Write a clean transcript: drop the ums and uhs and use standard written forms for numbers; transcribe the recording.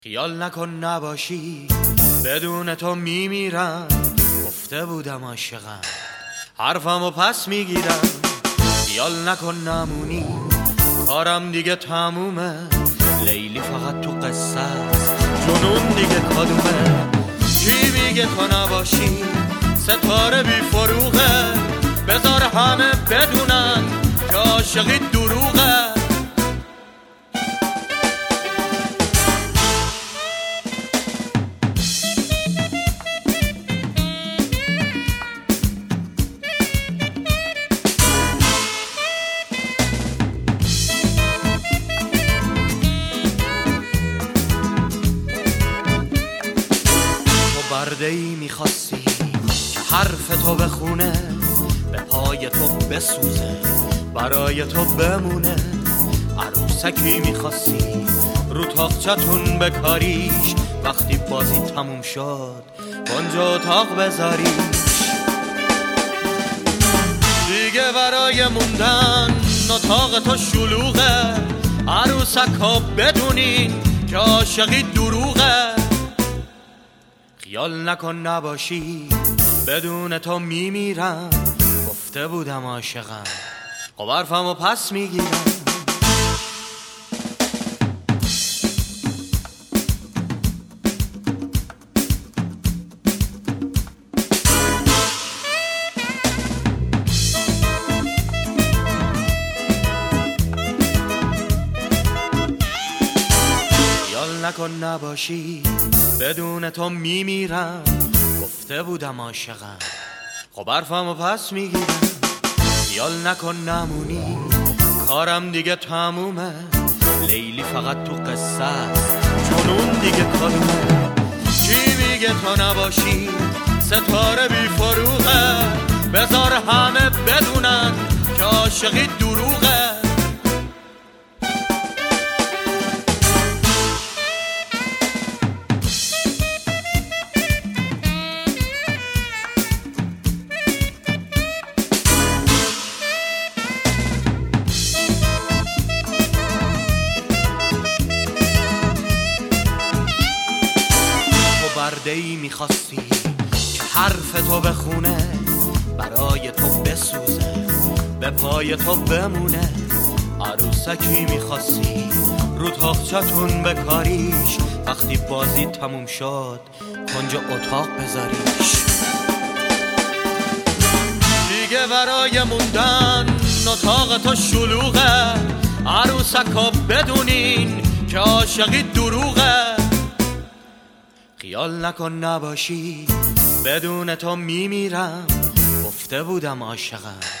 خیال نکن نباشی بدون تو میمیرم، گفته بودم عاشقم حرفمو پس میگیرم. خیال نکن نمونی کارم دیگه تمومه، لیلی فقط تو قصه است جنون دیگه کدومه. کی میگه تو نباشی ستاره بی فروغه، بذار همه بدونن که عاشقی دروغه. برده‌ای میخواستی که حرف تو بخونه، به پای تو بسوزه برای تو بمونه. عروسکی میخواستی رو تاقچتون بکاریش، وقتی بازی تموم شد اونجا اتاق بذاریش. دیگه برای موندن اتاق تو شلوغه، عروسکا بدونین که عاشقی دروغه. خیال نکن نباشی بدون تو میمیرم، گفته بودم عاشقم خب حرفمو پس میگیرم. خیال نکن نباشی بدون تو میمیرم، گفته بودم عاشقم خب حرفمو پس میگیرم. خیال نکن نمونی کارم دیگه تمومه، لیلی فقط تو قصه است جنون دیگه کدومه. کی میگه تو نباشی ستاره بی فروغه، بذار همه بدونن که عاشقی دروغه. برده‌ای میخواستی که حرف تو بخونه، برای تو بسوزه به پای تو بمونه. عروسکی میخواستی رو تاقچتون بکاریش، وقتی بازی تموم شد کنج اتاق بذاریش. دیگه برای موندن اتاق تو شلوغه، عروسکا بدونین که عاشقی دروغه. خیال نکن نباشی بدون تو میمیرم، گفته بودم عاشقم